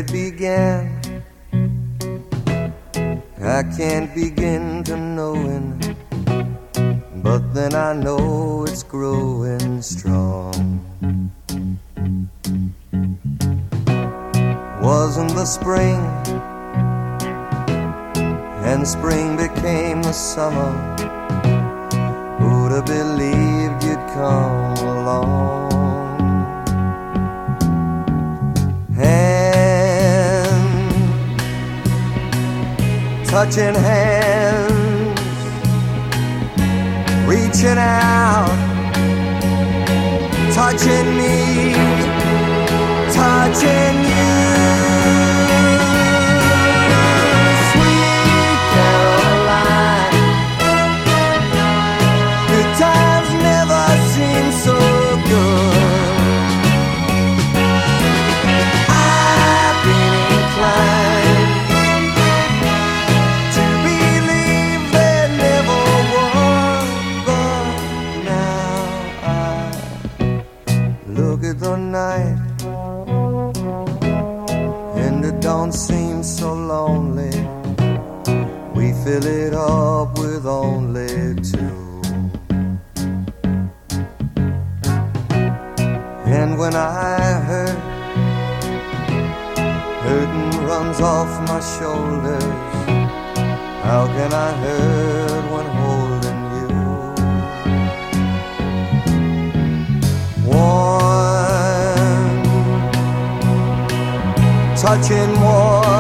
it began, I can't begin to knowing, but then I know it's growing strong. Wasn't the spring, and spring became the summer. Who'd have believed you'd come along? Hand, touching hands, reaching out, touching me, touching you. Sweet Caroline, good times never seem so good. I've been inclined to believe there never was, but now I look at the night and it don't seem so lonely. We fill it up with only two. And when I hurting runs off my shoulders, how can I hurt when holding you? Warm, touching warm,